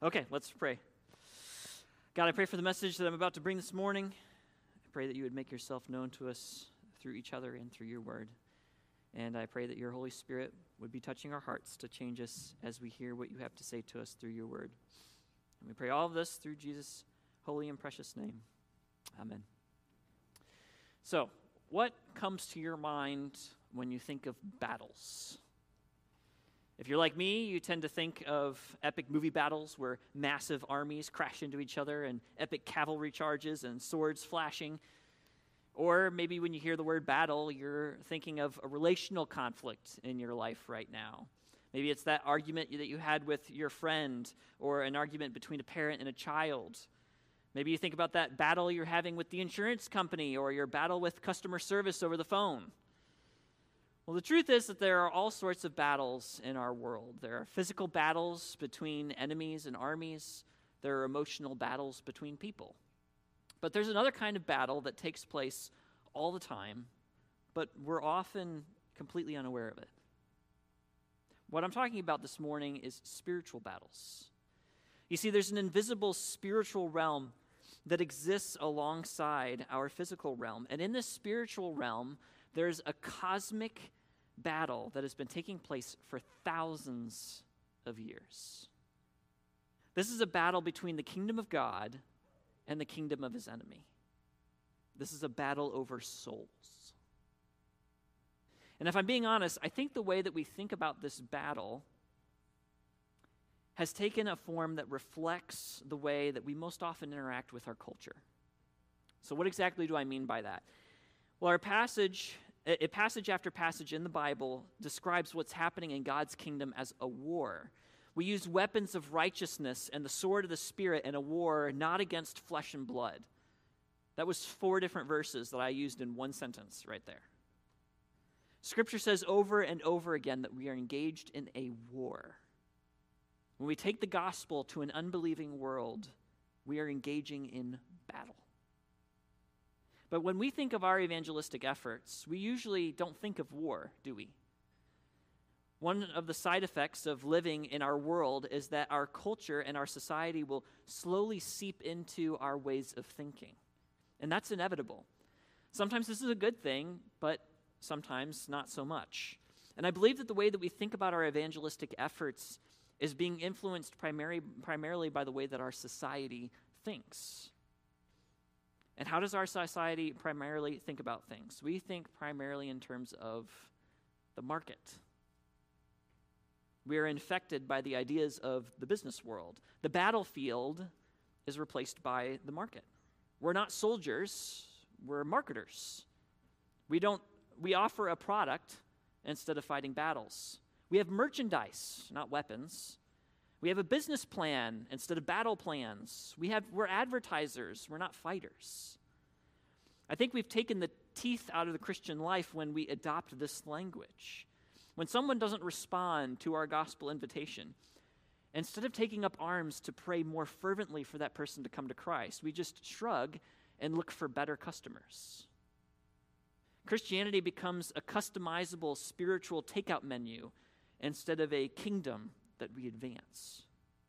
Okay, let's pray. God, I pray for the message that I'm about to bring this morning. I pray that you would make yourself known to us through each other and through your word. And I pray that your Holy Spirit would be touching our hearts to change us as we hear what you have to say to us through your word. And we pray all of this through Jesus' holy and precious name. Amen. So, what comes to your mind when you think of battles? If you're like me, you tend to think of epic movie battles where massive armies crash into each other and epic cavalry charges and swords flashing. Or maybe when you hear the word battle, you're thinking of a relational conflict in your life right now. Maybe it's that argument that you had with your friend, or an argument between a parent and a child. Maybe you think about that battle you're having with the insurance company, or your battle with customer service over the phone. Well, the truth is that there are all sorts of battles in our world. There are physical battles between enemies and armies. There are emotional battles between people. But there's another kind of battle that takes place all the time, but we're often completely unaware of it. What I'm talking about this morning is spiritual battles. You see, there's an invisible spiritual realm that exists alongside our physical realm. And in this spiritual realm, there's a cosmic battle that has been taking place for thousands of years. This is a battle between the kingdom of God and the kingdom of his enemy. This is a battle over souls. And if I'm being honest, I think the way that we think about this battle has taken a form that reflects the way that we most often interact with our culture. So what exactly do I mean by that? Well, our passage after passage in the Bible describes what's happening in God's kingdom as a war. We use weapons of righteousness and the sword of the Spirit in a war not against flesh and blood. That was 4 different verses that I used in one sentence right there. Scripture says over and over again that we are engaged in a war. When we take the gospel to an unbelieving world, we are engaging in battle. But when we think of our evangelistic efforts, we usually don't think of war, do we? One of the side effects of living in our world is that our culture and our society will slowly seep into our ways of thinking. And that's inevitable. Sometimes this is a good thing, but sometimes not so much. And I believe that the way that we think about our evangelistic efforts is being influenced primarily by the way that our society thinks. And how does our society primarily think about things? We think primarily in terms of the market. We are infected by the ideas of the business world. The battlefield is replaced by the market. We're not soldiers, we're marketers. We offer a product instead of fighting battles. We have merchandise, not weapons. We have a business plan instead of battle plans. We're advertisers, we're not fighters. I think we've taken the teeth out of the Christian life when we adopt this language. When someone doesn't respond to our gospel invitation, instead of taking up arms to pray more fervently for that person to come to Christ, we just shrug and look for better customers. Christianity becomes a customizable spiritual takeout menu instead of a kingdom that we advance.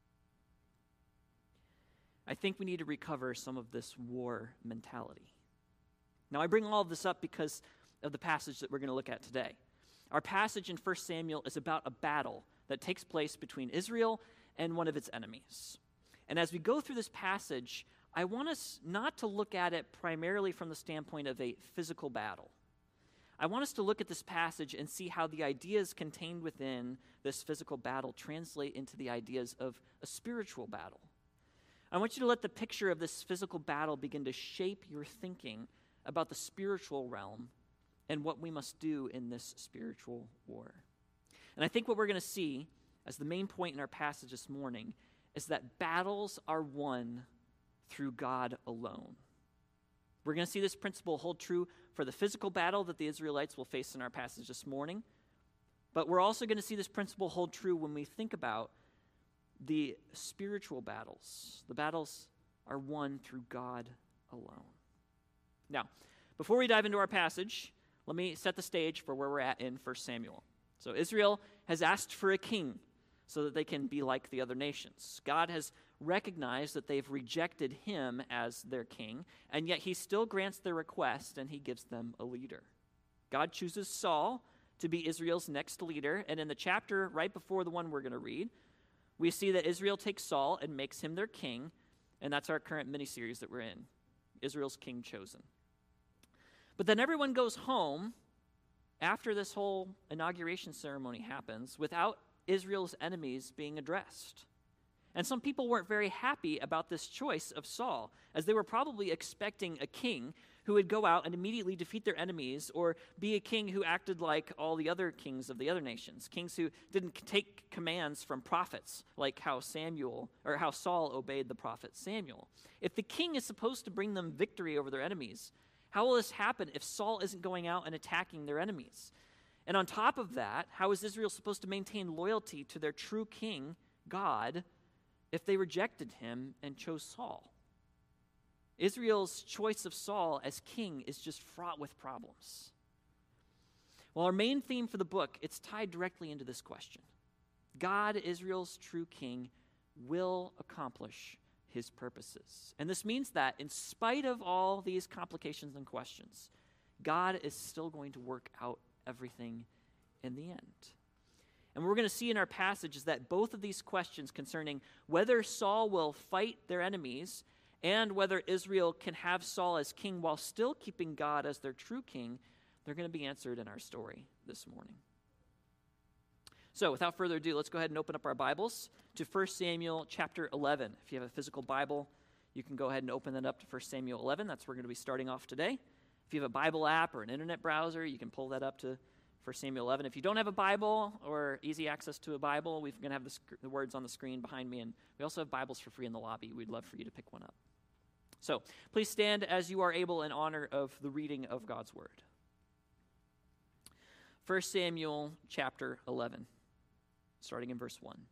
I think we need to recover some of this war mentality. Now, I bring all of this up because of the passage that we're going to look at today. Our passage in 1 Samuel is about a battle that takes place between Israel and one of its enemies. And as we go through this passage, I want us not to look at it primarily from the standpoint of a physical battle. I want us to look at this passage and see how the ideas contained within this physical battle translate into the ideas of a spiritual battle. I want you to let the picture of this physical battle begin to shape your thinking about the spiritual realm and what we must do in this spiritual war. And I think what we're going to see as the main point in our passage this morning is that battles are won through God alone. We're going to see this principle hold true for the physical battle that the Israelites will face in our passage this morning, but we're also going to see this principle hold true when we think about the spiritual battles. The battles are won through God alone. Now, before we dive into our passage, let me set the stage for where we're at in 1 Samuel. So Israel has asked for a king. so that they can be like the other nations. God has recognized that they've rejected him as their king, and yet he still grants their request and he gives them a leader. God chooses Saul to be Israel's next leader, and in the chapter right before the one we're going to read, we see that Israel takes Saul and makes him their king, and that's our current mini-series that we're in, Israel's King Chosen. But then everyone goes home after this whole inauguration ceremony happens without Israel's enemies being addressed. And some people weren't very happy about this choice of Saul, as they were probably expecting a king who would go out and immediately defeat their enemies, or be a king who acted like all the other kings of the other nations, kings who didn't take commands from prophets, like how Saul obeyed the prophet Samuel. If the king is supposed to bring them victory over their enemies, how will this happen if Saul isn't going out and attacking their enemies? And on top of that, how is Israel supposed to maintain loyalty to their true king, God, if they rejected him and chose Saul? Israel's choice of Saul as king is just fraught with problems. Well, our main theme for the book, it's tied directly into this question. God, Israel's true king, will accomplish his purposes. And this means that in spite of all these complications and questions, God is still going to work out everything in the end. And what we're going to see in our passage is that both of these questions concerning whether Saul will fight their enemies and whether Israel can have Saul as king while still keeping God as their true king, they're going to be answered in our story this morning. So without further ado, let's go ahead and open up our Bibles to 1 Samuel chapter 11. If you have a physical Bible, you can go ahead and open that up to 1 Samuel 11. That's where we're going to be starting off today. If you have a Bible app or an internet browser, you can pull that up to 1 Samuel 11. If you don't have a Bible or easy access to a Bible, we're going to have the words on the screen behind me, and we also have Bibles for free in the lobby. We'd love for you to pick one up. So please stand as you are able in honor of the reading of God's word. 1 Samuel chapter 11. Starting in verse 1.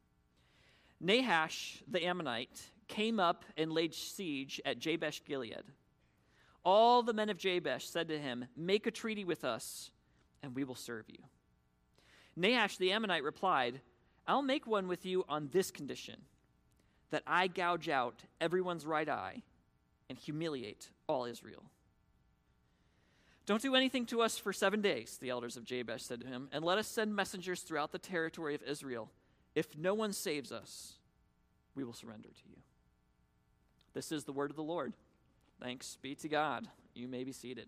Nahash the Ammonite came up and laid siege at Jabesh Gilead. All the men of Jabesh said to him, "Make a treaty with us, and we will serve you." Nahash the Ammonite replied, "I'll make one with you on this condition, that I gouge out everyone's right eye and humiliate all Israel." "Don't do anything to us for 7 days," the elders of Jabesh said to him, "and let us send messengers throughout the territory of Israel. If no one saves us, we will surrender to you." This is the word of the Lord. Thanks be to God. You may be seated.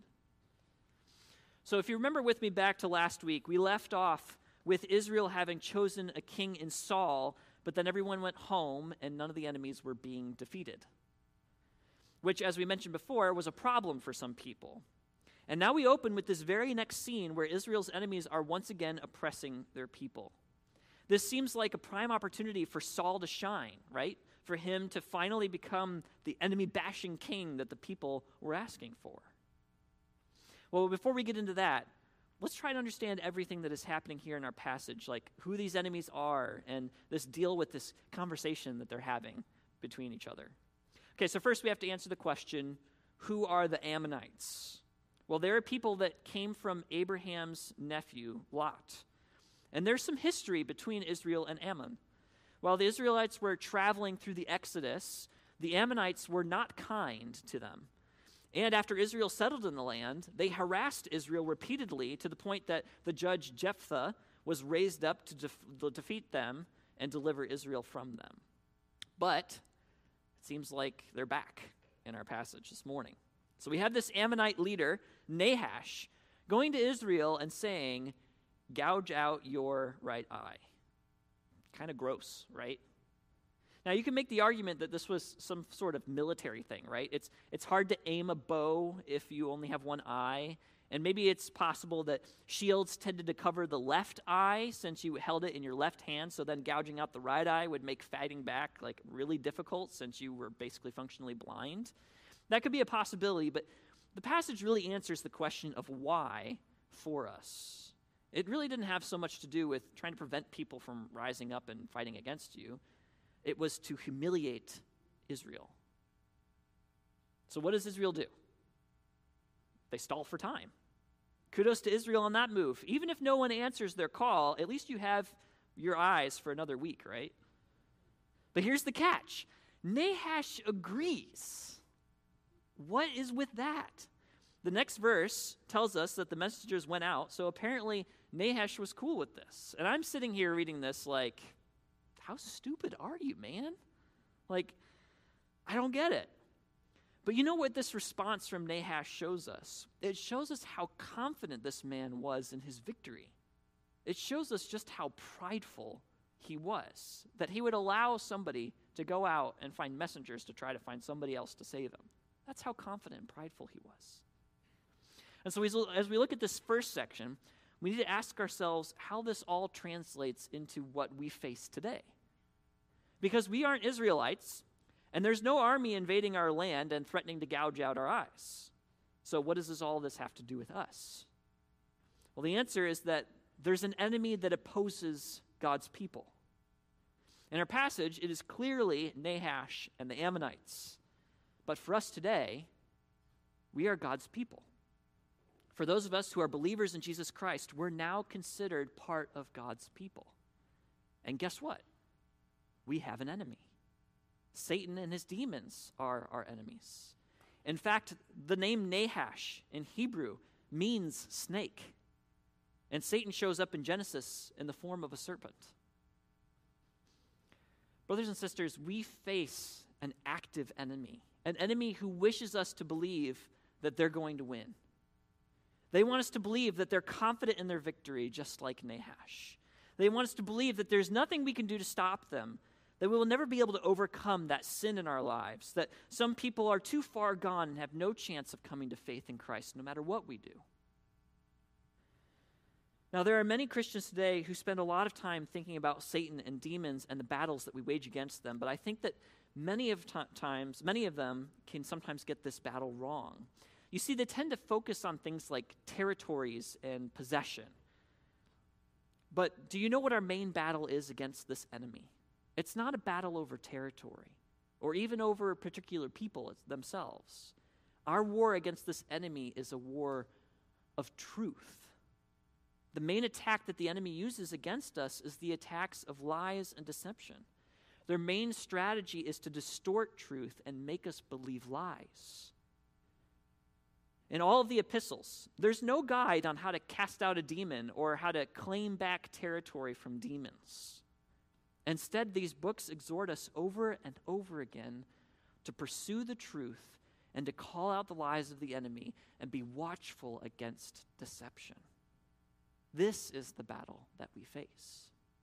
So if you remember with me back to last week, we left off with Israel having chosen a king in Saul, but then everyone went home and none of the enemies were being defeated, which, as we mentioned before, was a problem for some people. And now we open with this very next scene where Israel's enemies are once again oppressing their people. This seems like a prime opportunity for Saul to shine, right? For him to finally become the enemy-bashing king that the people were asking for. Well, before we get into that, let's try to understand everything that is happening here in our passage, like who these enemies are and this deal with this conversation that they're having between each other. Okay, so first we have to answer the question, who are the Ammonites? Well, there are people that came from Abraham's nephew, Lot. And there's some history between Israel and Ammon. While the Israelites were traveling through the Exodus, the Ammonites were not kind to them. And after Israel settled in the land, they harassed Israel repeatedly to the point that the judge Jephthah was raised up to defeat them and deliver Israel from them. But it seems like they're back in our passage this morning. So we have this Ammonite leader, Nahash, going to Israel and saying, "Gouge out your right eye." Kind of gross, right? Now, you can make the argument that this was some sort of military thing, right? It's hard to aim a bow if you only have one eye. And maybe it's possible that shields tended to cover the left eye since you held it in your left hand, so then gouging out the right eye would make fighting back like really difficult since you were basically functionally blind. That could be a possibility, but the passage really answers the question of why for us. It really didn't have so much to do with trying to prevent people from rising up and fighting against you. It was to humiliate Israel. So what does Israel do? They stall for time. Kudos to Israel on that move. Even if no one answers their call, at least you have your eyes for another week, right? But here's the catch. Nahash agrees. What is with that? The next verse tells us that the messengers went out, so apparently Nahash was cool with this. And I'm sitting here reading this like, how stupid are you, man? Like, I don't get it. But you know what this response from Nahash shows us? It shows us how confident this man was in his victory. It shows us just how prideful he was, that he would allow somebody to go out and find messengers to try to find somebody else to save him. That's how confident and prideful he was. And so as we look at this first section, we need to ask ourselves how this all translates into what we face today. Because we aren't Israelites, and there's no army invading our land and threatening to gouge out our eyes. So what does all this have to do with us? Well, the answer is that there's an enemy that opposes God's people. In our passage, it is clearly Nahash and the Ammonites. But for us today, we are God's people. For those of us who are believers in Jesus Christ, we're now considered part of God's people. And guess what? We have an enemy. Satan and his demons are our enemies. In fact, the name Nahash in Hebrew means snake. And Satan shows up in Genesis in the form of a serpent. Brothers and sisters, we face an active enemy, an enemy who wishes us to believe that they're going to win. They want us to believe that they're confident in their victory, just like Nahash. They want us to believe that there's nothing we can do to stop them, that we will never be able to overcome that sin in our lives, that some people are too far gone and have no chance of coming to faith in Christ, no matter what we do. Now, there are many Christians today who spend a lot of time thinking about Satan and demons and the battles that we wage against them, but I think that many of them can sometimes get this battle wrong. You see, they tend to focus on things like territories and possession. But do you know what our main battle is against this enemy? It's not a battle over territory or even over particular people themselves. Our war against this enemy is a war of truth. The main attack that the enemy uses against us is the attacks of lies and deception. Their main strategy is to distort truth and make us believe lies. In all of the epistles, there's no guide on how to cast out a demon or how to claim back territory from demons. Instead, these books exhort us over and over again to pursue the truth and to call out the lies of the enemy and be watchful against deception. This is the battle that we face.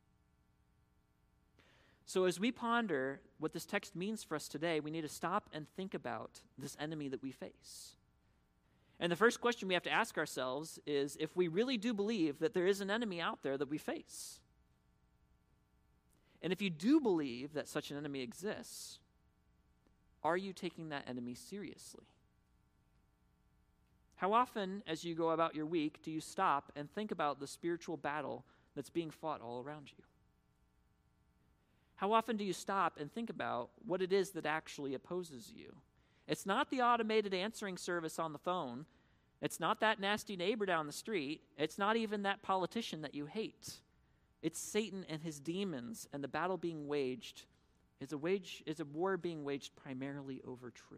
So as we ponder what this text means for us today, we need to stop and think about this enemy that we face. And the first question we have to ask ourselves is if we really do believe that there is an enemy out there that we face. And if you do believe that such an enemy exists, are you taking that enemy seriously? How often, as you go about your week, do you stop and think about the spiritual battle that's being fought all around you? How often do you stop and think about what it is that actually opposes you? It's not the automated answering service on the phone. It's not that nasty neighbor down the street. It's not even that politician that you hate. It's Satan and his demons, and the battle being waged is a war being waged primarily over truth.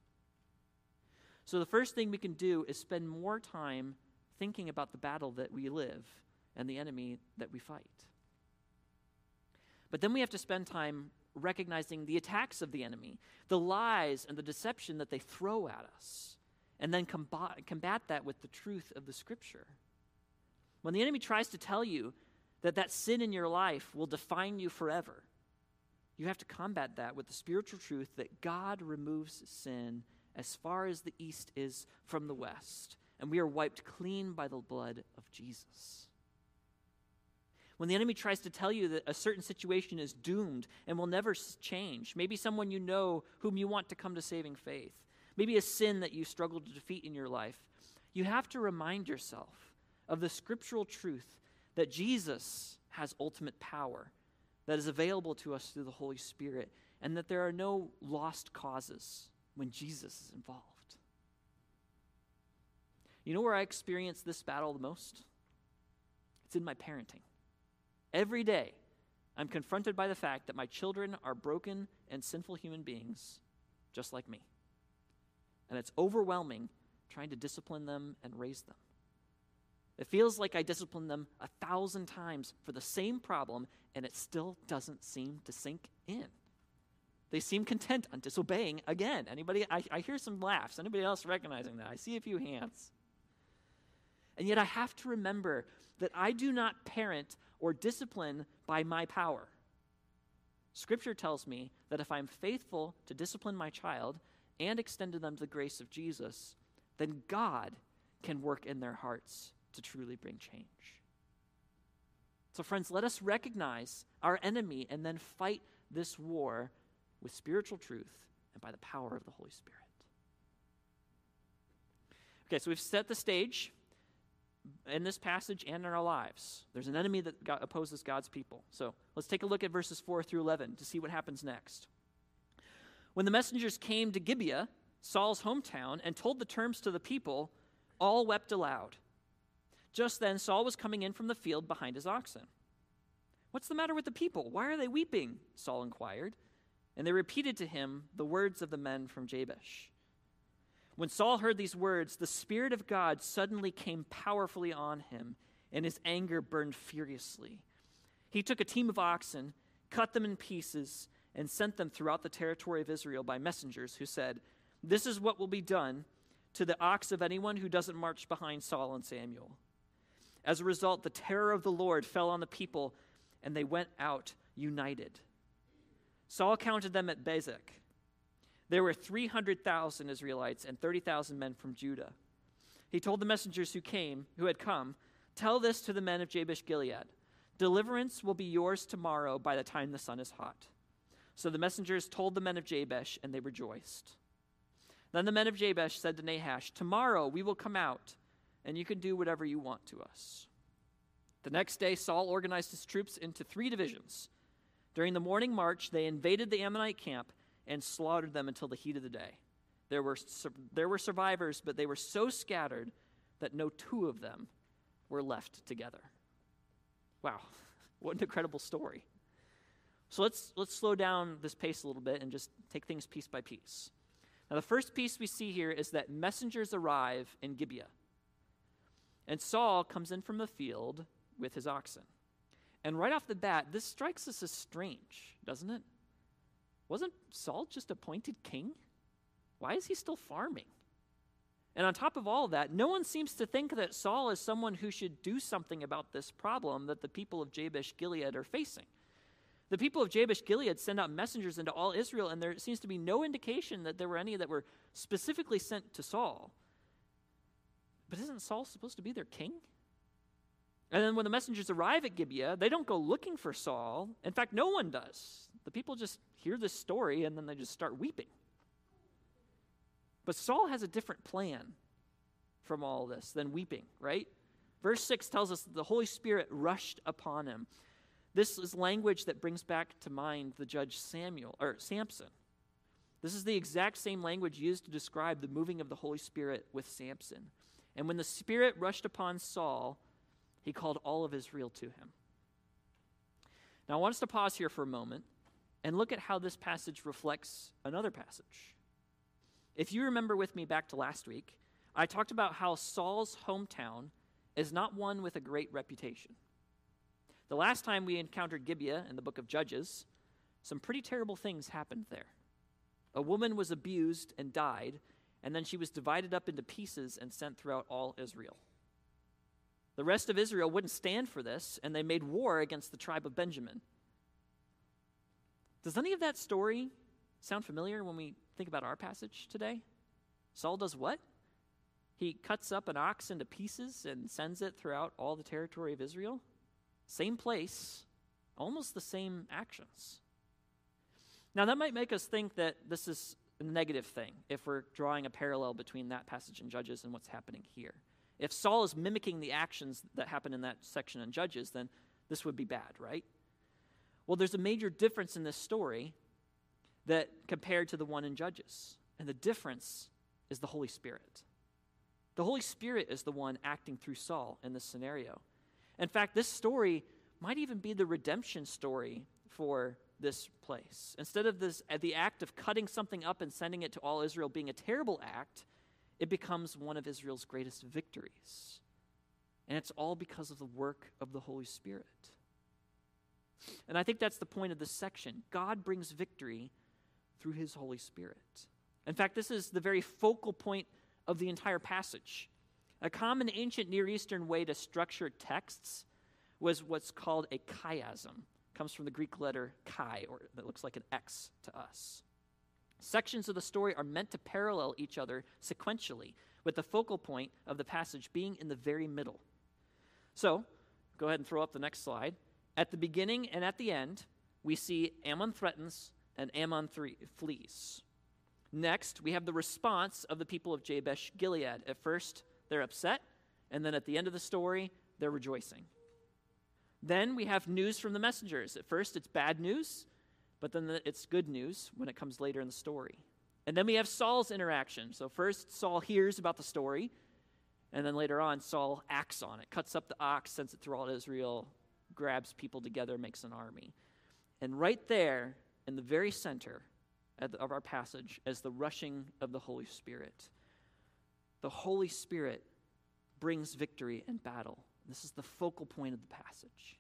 So the first thing we can do is spend more time thinking about the battle that we live and the enemy that we fight. But then we have to spend time recognizing the attacks of the enemy, the lies and the deception that they throw at us, and then combat that with the truth of the Scripture. When the enemy tries to tell you that sin in your life will define you forever, you have to combat that with the spiritual truth that God removes sin as far as the east is from the west, and we are wiped clean by the blood of Jesus. When the enemy tries to tell you that a certain situation is doomed and will never change, maybe someone you know whom you want to come to saving faith, maybe a sin that you struggle to defeat in your life, you have to remind yourself of the scriptural truth that Jesus has ultimate power that is available to us through the Holy Spirit, and that there are no lost causes when Jesus is involved. You know where I experience this battle the most? It's in my parenting. Every day, I'm confronted by the fact that my children are broken and sinful human beings, just like me. And it's overwhelming trying to discipline them and raise them. It feels like I discipline them 1,000 times for the same problem, and it still doesn't seem to sink in. They seem content on disobeying again. Anybody? I hear some laughs. Anybody else recognizing that? I see a few hands. And yet I have to remember that I do not parent or discipline by my power. Scripture tells me that if I'm faithful to discipline my child and extend to them the grace of Jesus, then God can work in their hearts to truly bring change. So friends, let us recognize our enemy and then fight this war with spiritual truth and by the power of the Holy Spirit. Okay, so we've set the stage in this passage and in our lives. There's an enemy that opposes God's people. So let's take a look at verses 4 through 11 to see what happens next. When the messengers came to Gibeah, Saul's hometown, and told the terms to the people, all wept aloud. Just then Saul was coming in from the field behind his oxen. "What's the matter with the people? Why are they weeping?" Saul inquired. And they repeated to him the words of the men from Jabesh. When Saul heard these words, the Spirit of God suddenly came powerfully on him, and his anger burned furiously. He took a team of oxen, cut them in pieces, and sent them throughout the territory of Israel by messengers who said, "This is what will be done to the ox of anyone who doesn't march behind Saul and Samuel." As a result, the terror of the Lord fell on the people, and they went out united. Saul counted them at Bezek. There were 300,000 Israelites and 30,000 men from Judah. He told the messengers who had come, "Tell this to the men of Jabesh Gilead. Deliverance will be yours tomorrow by the time the sun is hot." So the messengers told the men of Jabesh, and they rejoiced. Then the men of Jabesh said to Nahash, "Tomorrow we will come out, and you can do whatever you want to us." The next day Saul organized his troops into 3 divisions. During the morning march, they invaded the Ammonite camp and slaughtered them until the heat of the day. There were survivors, but they were so scattered that no 2 of them were left together. Wow, what an incredible story. So let's slow down this pace a little bit and just take things piece by piece. Now, the first piece we see here is that messengers arrive in Gibeah. And Saul comes in from the field with his oxen. And right off the bat, this strikes us as strange, doesn't it? Wasn't Saul just appointed king? Why is he still farming? And on top of all of that, no one seems to think that Saul is someone who should do something about this problem that the people of Jabesh Gilead are facing. The people of Jabesh Gilead send out messengers into all Israel, and there seems to be no indication that there were any that were specifically sent to Saul. But isn't Saul supposed to be their king? And then when the messengers arrive at Gibeah, they don't go looking for Saul. In fact, no one does. The people just hear this story, and then they just start weeping. But Saul has a different plan from all this than weeping, right? Verse 6 tells us that the Holy Spirit rushed upon him. This is language that brings back to mind the judge Samson. This is the exact same language used to describe the moving of the Holy Spirit with Samson. And when the Spirit rushed upon Saul, he called all of Israel to him. Now, I want us to pause here for a moment and look at how this passage reflects another passage. If you remember with me back to last week, I talked about how Saul's hometown is not one with a great reputation. The last time we encountered Gibeah in the book of Judges, some pretty terrible things happened there. A woman was abused and died, and then she was divided up into pieces and sent throughout all Israel. The rest of Israel wouldn't stand for this, and they made war against the tribe of Benjamin. Does any of that story sound familiar when we think about our passage today? Saul does what? He cuts up an ox into pieces and sends it throughout all the territory of Israel. Same place, almost the same actions. Now, that might make us think that this is a negative thing if we're drawing a parallel between that passage in Judges and what's happening here. If Saul is mimicking the actions that happen in that section in Judges, then this would be bad, right? Well, there's a major difference in this story that compared to the one in Judges. And the difference is the Holy Spirit. The Holy Spirit is the one acting through Saul in this scenario. In fact, this story might even be the redemption story for this place. Instead of the act of cutting something up and sending it to all Israel being a terrible act, it becomes one of Israel's greatest victories. And it's all because of the work of the Holy Spirit. And I think that's the point of this section. God brings victory through his Holy Spirit. In fact, this is the very focal point of the entire passage. A common ancient Near Eastern way to structure texts was what's called a chiasm. It comes from the Greek letter chi, or that looks like an X to us. Sections of the story are meant to parallel each other sequentially, with the focal point of the passage being in the very middle. So, go ahead and throw up the next slide. At the beginning and at the end, we see Ammon threatens and Ammon flees. Next, we have the response of the people of Jabesh Gilead. At first, they're upset, and then at the end of the story, they're rejoicing. Then we have news from the messengers. At first, it's bad news, but then it's good news when it comes later in the story. And then we have Saul's interaction. So first, Saul hears about the story, and then later on, Saul acts on it, cuts up the ox, sends it through all Israel, grabs people together, makes an army. And right there, in the very center of our passage, is the rushing of the Holy Spirit. The Holy Spirit brings victory in battle. This is the focal point of the passage.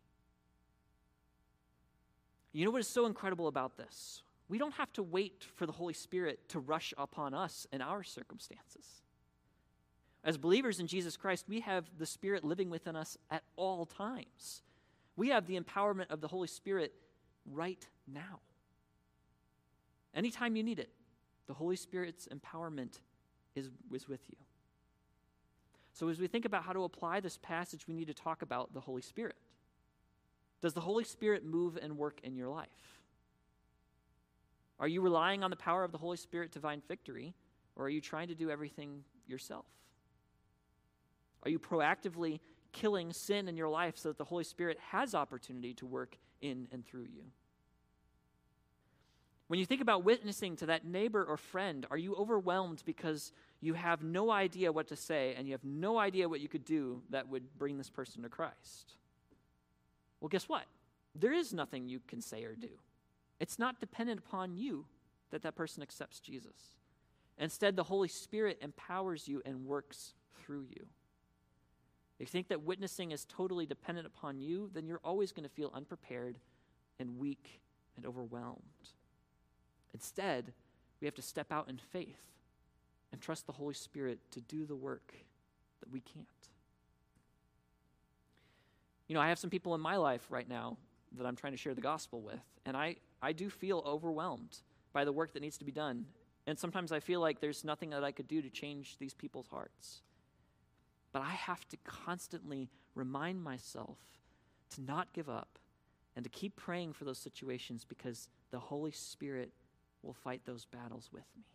You know what is so incredible about this? We don't have to wait for the Holy Spirit to rush upon us in our circumstances. As believers in Jesus Christ, we have the Spirit living within us at all times. We have the empowerment of the Holy Spirit right now. Anytime you need it, the Holy Spirit's empowerment is with you. So as we think about how to apply this passage, we need to talk about the Holy Spirit. Does the Holy Spirit move and work in your life? Are you relying on the power of the Holy Spirit to find victory, or are you trying to do everything yourself? Are you proactively killing sin in your life so that the Holy Spirit has opportunity to work in and through you? When you think about witnessing to that neighbor or friend, are you overwhelmed because you have no idea what to say and you have no idea what you could do that would bring this person to Christ? Well, guess what? There is nothing you can say or do. It's not dependent upon you that that person accepts Jesus. Instead, the Holy Spirit empowers you and works through you. If you think that witnessing is totally dependent upon you, then you're always going to feel unprepared and weak and overwhelmed. Instead, we have to step out in faith and trust the Holy Spirit to do the work that we can't. You know, I have some people in my life right now that I'm trying to share the gospel with, and I do feel overwhelmed by the work that needs to be done. And sometimes I feel like there's nothing that I could do to change these people's hearts. But I have to constantly remind myself to not give up and to keep praying for those situations because the Holy Spirit will fight those battles with me.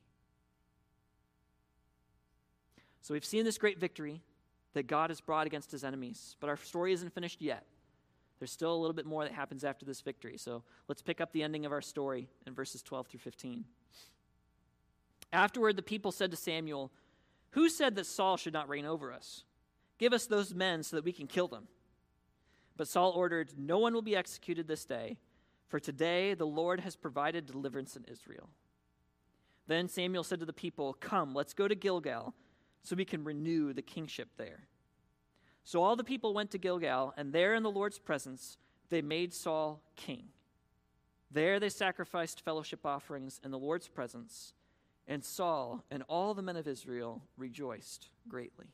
So we've seen this great victory that God has brought against his enemies, but our story isn't finished yet. There's still a little bit more that happens after this victory. So let's pick up the ending of our story in verses 12 through 15. Afterward, the people said to Samuel, "Who said that Saul should not reign over us? Give us those men so that we can kill them." But Saul ordered, "No one will be executed this day, for today the Lord has provided deliverance in Israel." Then Samuel said to the people, "Come, let's go to Gilgal, so we can renew the kingship there." So all the people went to Gilgal, and there in the Lord's presence they made Saul king. There they sacrificed fellowship offerings in the Lord's presence, and Saul and all the men of Israel rejoiced greatly.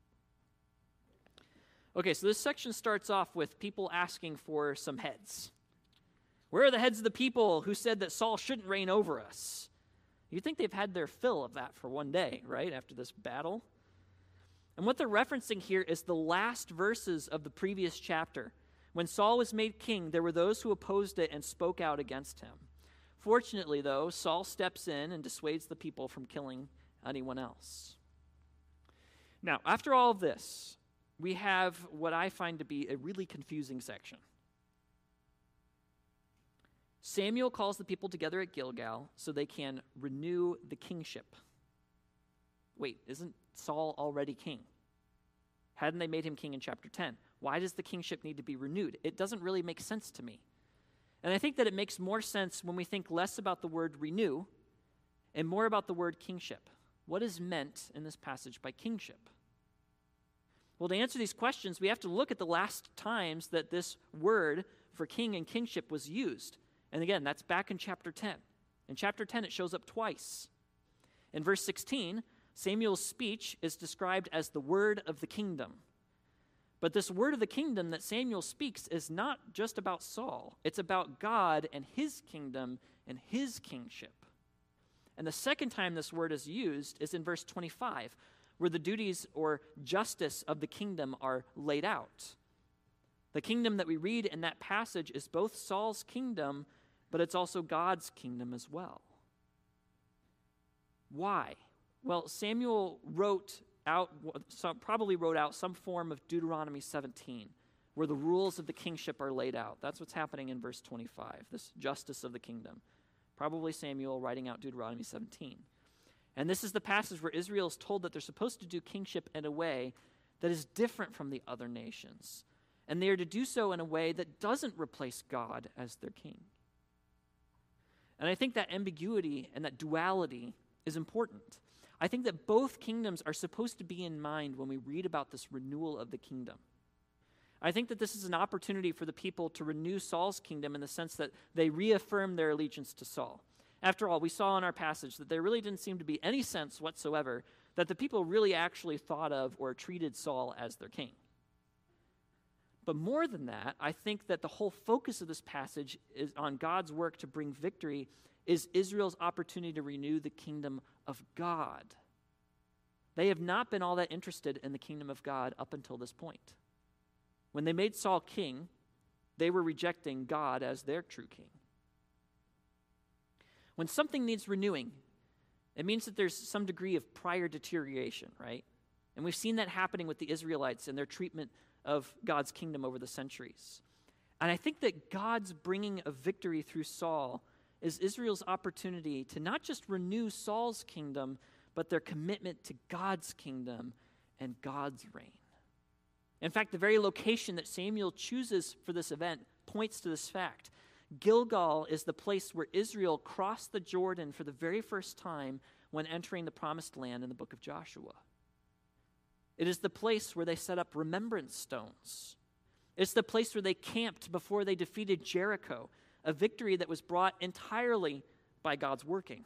Okay, so this section starts off with people asking for some heads. Where are the heads of the people who said that Saul shouldn't reign over us? You'd think they've had their fill of that for one day, right, after this battle? And what they're referencing here is the last verses of the previous chapter. When Saul was made king, there were those who opposed it and spoke out against him. Fortunately, though, Saul steps in and dissuades the people from killing anyone else. Now, after all of this, we have what I find to be a really confusing section. Samuel calls the people together at Gilgal so they can renew the kingship. Wait, isn't Saul already king? Hadn't they made him king in chapter 10? why does the kingship need to be renewed? It doesn't really make sense to me. And I think that it makes more sense when we think less about the word renew and more about the word kingship. What is meant in this passage by kingship? Well, to answer these questions, we have to look at the last times that this word for king and kingship was used. And again, that's back in chapter 10. In chapter 10, it shows up twice. In verse 16, Samuel's speech is described as the word of the kingdom. But this word of the kingdom that Samuel speaks is not just about Saul. It's about God and his kingdom and his kingship. And the second time this word is used is in verse 25, where the duties or justice of the kingdom are laid out. The kingdom that we read in that passage is both Saul's kingdom, but it's also God's kingdom as well. Why? Well, Samuel probably wrote out some form of Deuteronomy 17, where the rules of the kingship are laid out. That's what's happening in verse 25, this justice of the kingdom. Probably Samuel writing out Deuteronomy 17. And this is the passage where Israel is told that they're supposed to do kingship in a way that is different from the other nations. And they are to do so in a way that doesn't replace God as their king. And I think that ambiguity and that duality is important. I think that both kingdoms are supposed to be in mind when we read about this renewal of the kingdom. I think that this is an opportunity for the people to renew Saul's kingdom in the sense that they reaffirm their allegiance to Saul. After all, we saw in our passage that there really didn't seem to be any sense whatsoever that the people really actually thought of or treated Saul as their king. But more than that, I think that the whole focus of this passage is on God's work to bring victory is Israel's opportunity to renew the kingdom of God. They have not been all that interested in the kingdom of God up until this point. When they made Saul king, they were rejecting God as their true king. When something needs renewing, it means that there's some degree of prior deterioration, right? And we've seen that happening with the Israelites and their treatment of God's kingdom over the centuries. And I think that God's bringing of victory through Saul is Israel's opportunity to not just renew Saul's kingdom, but their commitment to God's kingdom and God's reign. In fact, the very location that Samuel chooses for this event points to this fact. Gilgal is the place where Israel crossed the Jordan for the very first time when entering the promised land in the book of Joshua. It is the place where they set up remembrance stones. It's the place where they camped before they defeated Jericho, a victory that was brought entirely by God's working.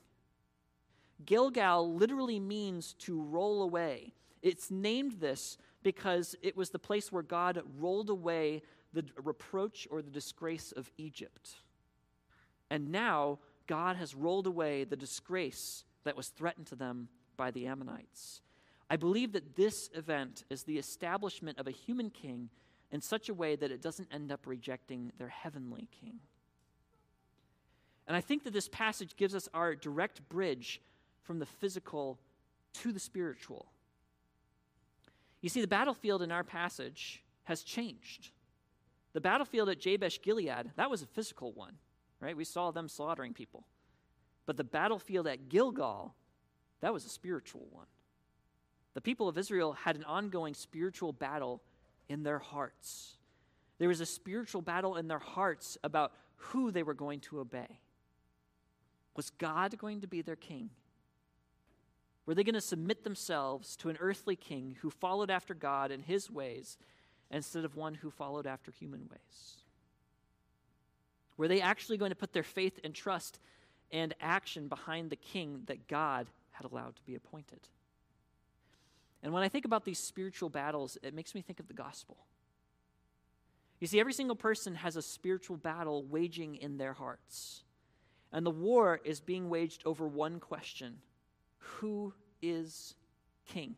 Gilgal literally means to roll away. It's named this because it was the place where God rolled away the reproach or the disgrace of Egypt. And now God has rolled away the disgrace that was threatened to them by the Ammonites. I believe that this event is the establishment of a human king in such a way that it doesn't end up rejecting their heavenly king. And I think that this passage gives us our direct bridge from the physical to the spiritual. You see, the battlefield in our passage has changed. The battlefield at Jabesh Gilead, that was a physical one, right? We saw them slaughtering people. But the battlefield at Gilgal, that was a spiritual one. The people of Israel had an ongoing spiritual battle in their hearts. There was a spiritual battle in their hearts about who they were going to obey. Was God going to be their king? Were they going to submit themselves to an earthly king who followed after God in his ways instead of one who followed after human ways? Were they actually going to put their faith and trust and action behind the king that God had allowed to be appointed? And when I think about these spiritual battles, it makes me think of the gospel. You see, every single person has a spiritual battle waging in their hearts. And the war is being waged over one question: who is king?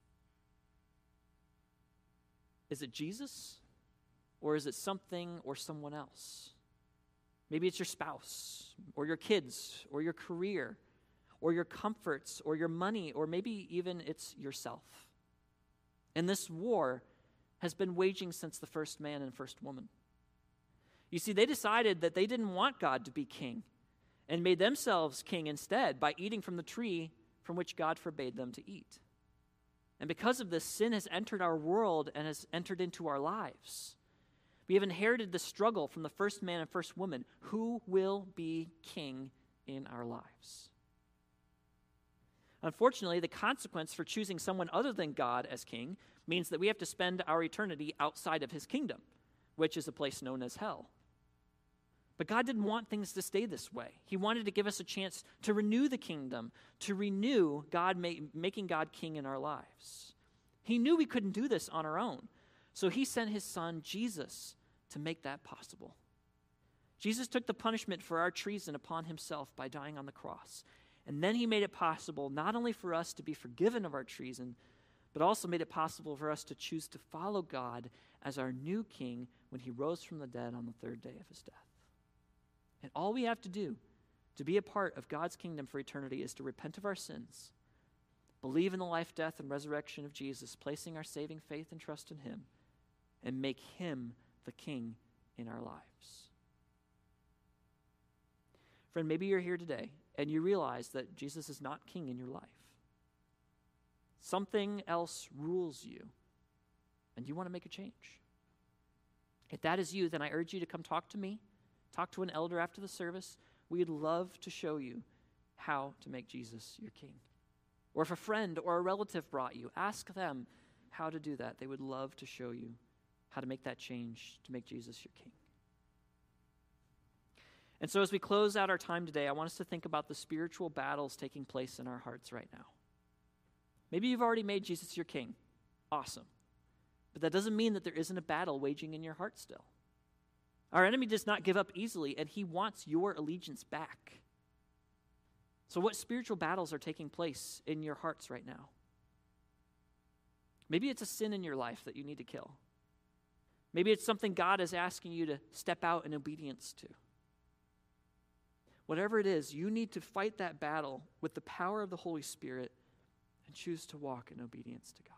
Is it Jesus? Or is it something or someone else? Maybe it's your spouse, or your kids, or your career, or your comforts, or your money, or maybe even it's yourself. And this war has been waging since the first man and first woman. You see, they decided that they didn't want God to be king and made themselves king instead by eating from the tree from which God forbade them to eat. And because of this, sin has entered our world and has entered into our lives. We have inherited the struggle from the first man and first woman. Who will be king in our lives? Unfortunately, the consequence for choosing someone other than God as king means that we have to spend our eternity outside of his kingdom, which is a place known as hell. But God didn't want things to stay this way. He wanted to give us a chance to renew the kingdom, to renew God, making God king in our lives. He knew we couldn't do this on our own, so he sent his son, Jesus, to make that possible. Jesus took the punishment for our treason upon himself by dying on the cross. And then he made it possible not only for us to be forgiven of our treason, but also made it possible for us to choose to follow God as our new king when he rose from the dead on the third day of his death. And all we have to do to be a part of God's kingdom for eternity is to repent of our sins, believe in the life, death, and resurrection of Jesus, placing our saving faith and trust in him, and make him the king in our lives. Friend, maybe you're here today and you realize that Jesus is not king in your life. Something else rules you, and you want to make a change. If that is you, then I urge you to come talk to me. Talk to an elder after the service. We'd love to show you how to make Jesus your king. Or if a friend or a relative brought you, ask them how to do that. They would love to show you how to make that change to make Jesus your king. And so as we close out our time today, I want us to think about the spiritual battles taking place in our hearts right now. Maybe you've already made Jesus your king. Awesome. But that doesn't mean that there isn't a battle waging in your heart still. Our enemy does not give up easily, and he wants your allegiance back. So what spiritual battles are taking place in your hearts right now? Maybe it's a sin in your life that you need to kill. Maybe it's something God is asking you to step out in obedience to. Whatever it is, you need to fight that battle with the power of the Holy Spirit and choose to walk in obedience to God.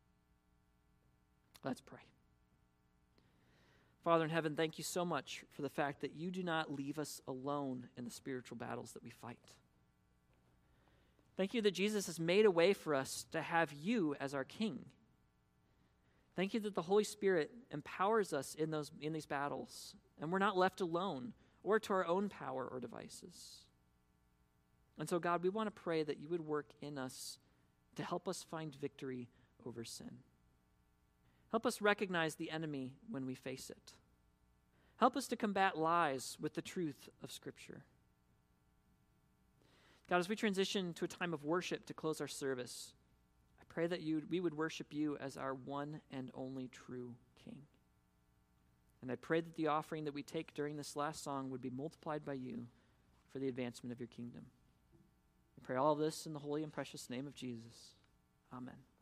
Let's pray. Father in heaven, thank you so much for the fact that you do not leave us alone in the spiritual battles that we fight. Thank you that Jesus has made a way for us to have you as our King. Thank you that the Holy Spirit empowers us in these battles, and we're not left alone or to our own power or devices. And so, God, we want to pray that you would work in us to help us find victory over sin. Help us recognize the enemy when we face it. Help us to combat lies with the truth of Scripture. God, as we transition to a time of worship to close our service, I pray that we would worship you as our one and only true King. And I pray that the offering that we take during this last song would be multiplied by you for the advancement of your kingdom. I pray all of this in the holy and precious name of Jesus. Amen.